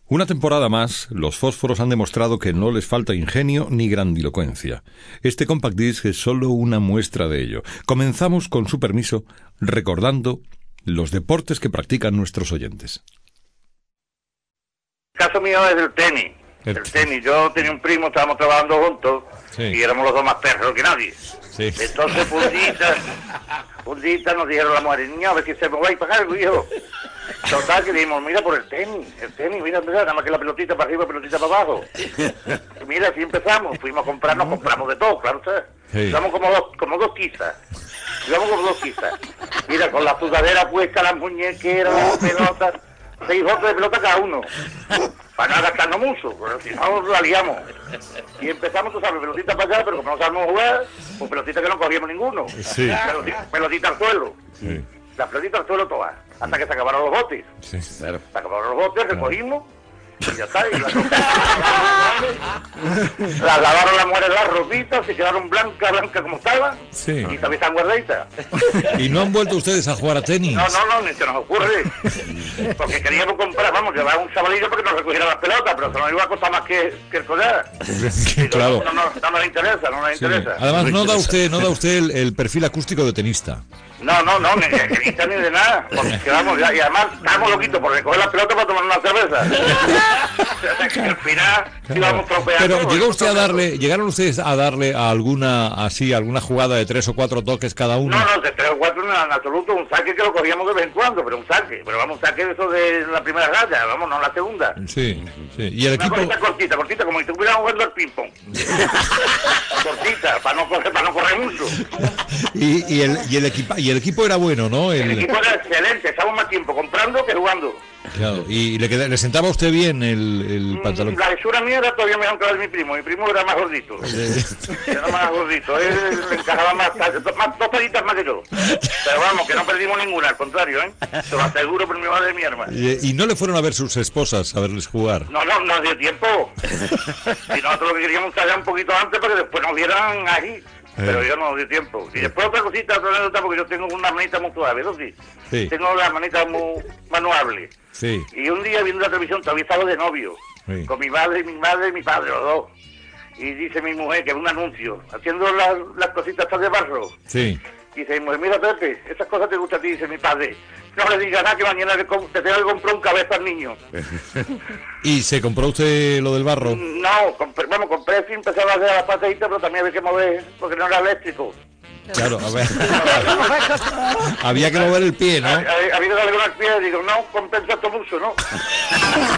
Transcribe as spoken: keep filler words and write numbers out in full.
Una temporada más, los Fósforos han demostrado que no les falta ingenio ni grandilocuencia. Este compact disc es solo una muestra de ello. Comenzamos, con su permiso, recordando los deportes que practican nuestros oyentes. El caso mío es el tenis. El, el tenis. Yo tenía un primo, estábamos trabajando juntos, sí, y éramos los dos más perros que nadie. Sí. Entonces, un día, un día nos dijeron la mujer, niña, a ver si se me va a ir para acá, hijo. Total, que dijimos, mira por el tenis, el tenis, mira, mira, nada más que la pelotita para arriba, pelotita para abajo. Y mira, así empezamos, fuimos a comprarnos, compramos de todo, claro, ¿sabes? Sí. Íbamos como dos, como dos quizas, íbamos como dos quizas. Mira, con la sudadera puesta, las muñequeras, las pelotas, seis botes de pelota cada uno, para no gastarnos mucho, pero si no, la liamos. Y empezamos, tú sabes, pelotita para allá, pero como no sabemos jugar, pues pelotita que no cogíamos ninguno. Sí. Pelotita, pelotita al suelo. Sí. La pelotita al suelo todas, hasta que se acabaron los botes. Sí, claro. Se acabaron los botes, recogimos, y ya está. Y las la lavaron las mujeres las ropitas, se quedaron blancas, blancas como estaban, sí, y también están guardaditas. ¿Y no han vuelto ustedes a jugar a tenis? No, no, no, ni se nos ocurre. Porque queríamos comprar, vamos, llevar un chavalillo para que nos recogiera las pelotas, pero se nos iba a costar más que, que el collar. Claro. No, no, no, no nos interesa, no nos sí. interesa. Además, no da usted, no da usted el, el perfil acústico de tenista. No, no, no, ni de tenista ni de nada. Porque quedamos ya, y además estamos loquitos por recoger las pelotas para tomar una cerveza. O sea, que al final íbamos tropeando. Pero llegó usted a darle, llegaron ustedes a darle a alguna, así, alguna jugada de tres o cuatro toques cada uno. No, no, de tres o cuatro en absoluto, un saque que lo cogíamos de vez en cuando, pero un saque, pero vamos, un saque de eso de la primera raya, vamos, no la segunda. Sí, sí. Y el una equipo. Una cortita, cortita, como si estuvieran jugando al ping pong. Cortita, para no correr, para no correr mucho. y, y el y el equipo y el equipo era bueno, ¿no? El, el equipo era excelente, estábamos más tiempo comprando que jugando. Claro, y le, queda, le sentaba a usted bien el, el mm, pantalón. La hechura mía era todavía mejor que la de mi primo. Mi primo era más gordito. Era más gordito. Él le encajaba más, más dos peditas más que yo. Pero vamos, que no perdimos ninguna, al contrario, ¿eh? Se lo aseguro por mi madre y mi hermana. ¿Y, y no le fueron a ver sus esposas a verles jugar? No, no, no dio tiempo. Y nosotros lo que queríamos callar un poquito antes para que después nos vieran ahí. Pero yo no di tiempo. Y después otra cosita, otra anécdota, porque yo tengo una manita muy suave, ¿no? Sí. Sí. Tengo la manita muy manuable. Sí. Y un día viendo la televisión, todavía estaba de novio, sí, con mi madre, mi madre y mi padre, los dos. Y dice mi mujer, que es un anuncio, haciendo las, las cositas estas de barro. Sí. Dice mi mujer, mira Pepe, esas cosas te gustan a ti, dice mi padre. No le digas nada que mañana te, te tengo que comprar un cabeza al niño. ¿Y se compró usted lo del barro? No, compré, vamos, compré y empezaba a hacer la paseíta, pero también había que mover, porque no era eléctrico. Claro, a ver. Había que mover el pie, ¿no? Había que darle con el pie, digo, no, compensa esto mucho, ¿no?